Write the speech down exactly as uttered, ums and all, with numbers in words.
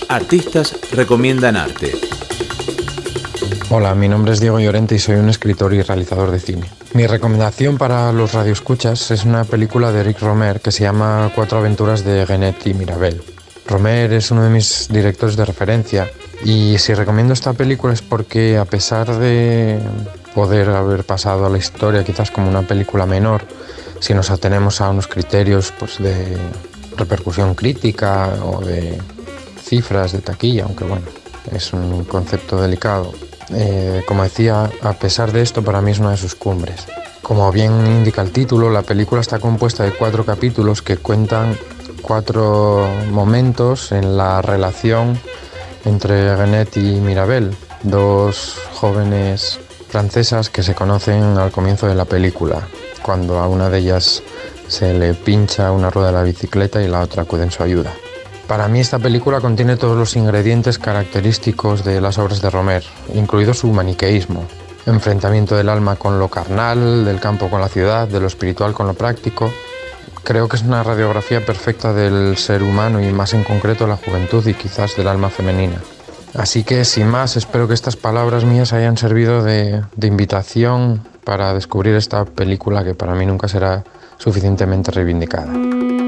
Artistas recomiendan arte. Hola, mi nombre es Diego Llorente y soy un escritor y realizador de cine. Mi recomendación para los radioescuchas es una película de Eric Rohmer que se llama Cuatro aventuras de Genet y Mirabel. Rohmer es uno de mis directores de referencia y si recomiendo esta película es porque, a pesar de poder haber pasado a la historia quizás como una película menor, si nos atenemos a unos criterios pues, de repercusión crítica o de cifras de taquilla, aunque bueno, es un concepto delicado, eh, como decía, a pesar de esto, para mí es una de sus cumbres. Como bien indica el título, la película está compuesta de cuatro capítulos que cuentan cuatro momentos en la relación entre Genet y Mirabel, dos jóvenes francesas que se conocen al comienzo de la película, cuando a una de ellas se le pincha una rueda de la bicicleta y la otra acude en su ayuda. Para mí esta película contiene todos los ingredientes característicos de las obras de Rohmer, incluido su maniqueísmo, enfrentamiento del alma con lo carnal, del campo con la ciudad, de lo espiritual con lo práctico. Creo que es una radiografía perfecta del ser humano y más en concreto la juventud y quizás del alma femenina. Así que, sin más, espero que estas palabras mías hayan servido de, de invitación para descubrir esta película que para mí nunca será suficientemente reivindicada.